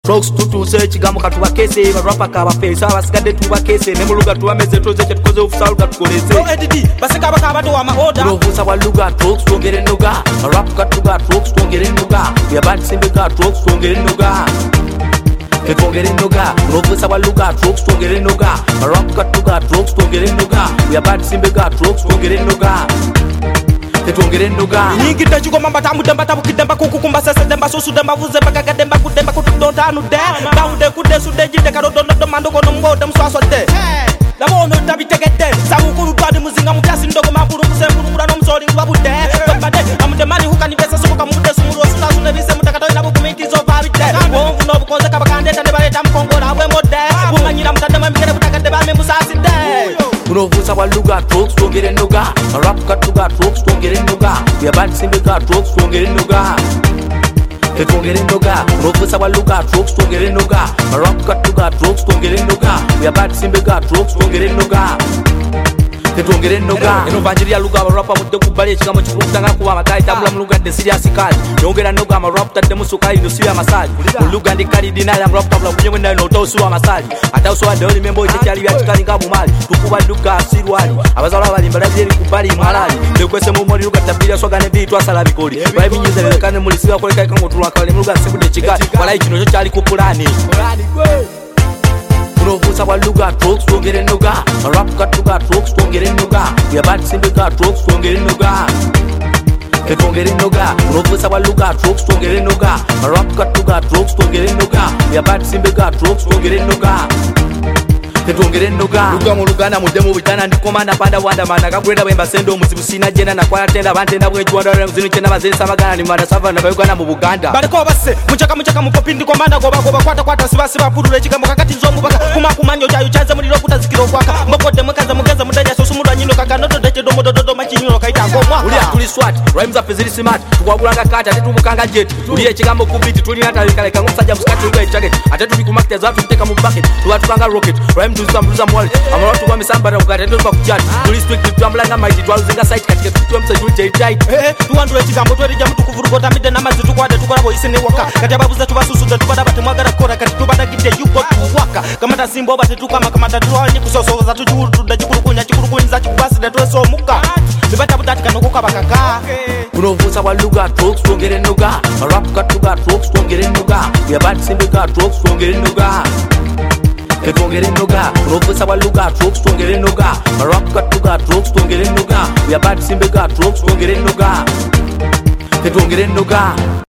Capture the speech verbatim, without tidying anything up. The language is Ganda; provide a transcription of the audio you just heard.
Folks tutu search gamu katuwa kese barapa kaba face abasigade tuba kese ne muluga tuwameze toze cyo tukoze ufusaluga tukoleze oh edidi baseka bakaba to ama order rovusa waluga folks tongere nuga rap katuga folks tongere nuga yabandi simbeka folks tongere nuga ke tongere nuga rovusa waluga folks tongere nuga rap katuga folks tongere nuga yabandi simbeka folks tongere nuga Ketongere nuga nyingi ndachuko mamba tamu demba tabu kidemba kukukumba sese demba sosu demba vuze baka kademba kudemba kutudonta nu de baude kude sude jide karodo no mando kono ngode mswaso de la bono tabi tegete sabu kuru twade muzinga mutasi ndogo maburu kusemburu murano msoli ngwabude bade amude mali hukani pesa soka mude sumuro sula sune bise mutakato ina bukumiki zo babide wongu no bukoze kabakande tande bare tam kongora we mode bumanyira mutadama mikere butakade ba me musasi de Unovusa waluga folks tongere nuga rap katuga folks tongere nuga yabandi simbeka folks tongere nuga Ketongere nuga unovusa waluga folks tongere nuga rap katuga folks tongere nuga yabandi simbeka folks tongere nuga Ketongere nuga eno vanjiri ya luga rapa mudde kubali ekigamo kikutanga kuba makai tabula muluga de serious kali yongera nuga ma rap tadde musukai no siya masali muluga ndi kali dinala rap tabula kunywe ndano tosuwa masali atausuwa de oli membo ikyali bya kikali ngabu mali tukuba luga sirwali abazala bali mbalaje kubali mwalali lekwese mu moli luga tabira swaga ne bitu asala bikoli bali nyuze le kane mulisiwa koleka kango tulwa kale muluga sebude kikali wala ikino cyo cyali ku plani Unovusa waluga folks tongere nuga rap katuga folks tongere nuga yabandi simbeka folks tongere nuga Ketongere nuga unovusa waluga folks tongere nuga rap katuga folks tongere nuga yabandi simbeka folks tongere nuga Ketongere nuga luga mu lugana mudemu bitana ndikomanda panda wanda mana kakwenda bemba sendo muzibu sina jena na kwala tenda bantenda bwe twanda muzinu chena bazesa magana ni mara sava na bayugana mu Buganda bariko base muchaka muchaka mupopindi komanda goba goba kwata kwata sibasi bapurule chigambo kakati nzomu baka kuma kumanyo jayo chaza muliro kutazikiro kwaka mbokode mukaza mukaza mudaja so sumulwa nyino kakanoto deche domo dodo machinyiro kaita ngomwa uli atuli swat rhymes up zili smart tukwabulanga kata tetu mukanga jet uli echigambo kubiti tuli nata kale kangu saja muskati uli target atetu bikumakte zafu tuteka mu bucket tuwatukanga rocket Tuza mbuza mwali amawatu kwa misambara ukatendo kwa kujati tuli strict tuambulanga maiti twaluzinga site katika tuwe msajuli jay tight eh tuandule chigambo twereja mtu kuvurugota mide namazi tukwade tukolabo isene waka kati ababuza tubasusuza tubada bate mwagara kora kati tubada gide yuko tuwaka kama tasimbo bate tukama kama tatuwa nyikusosoza tujuru tudajikurukunya chikurukunyiza chikubasi datweso muka bibata budati kanokuka bakaka Unovusa waluga folks tongere nuga rap katuga folks tongere nuga yabandi simbeka folks tongere nuga Ketongere nuga unovusa waluga folks tongere nuga rap katuga folks tongere nuga yabandi simbeka folks tongere nuga Ketongere nuga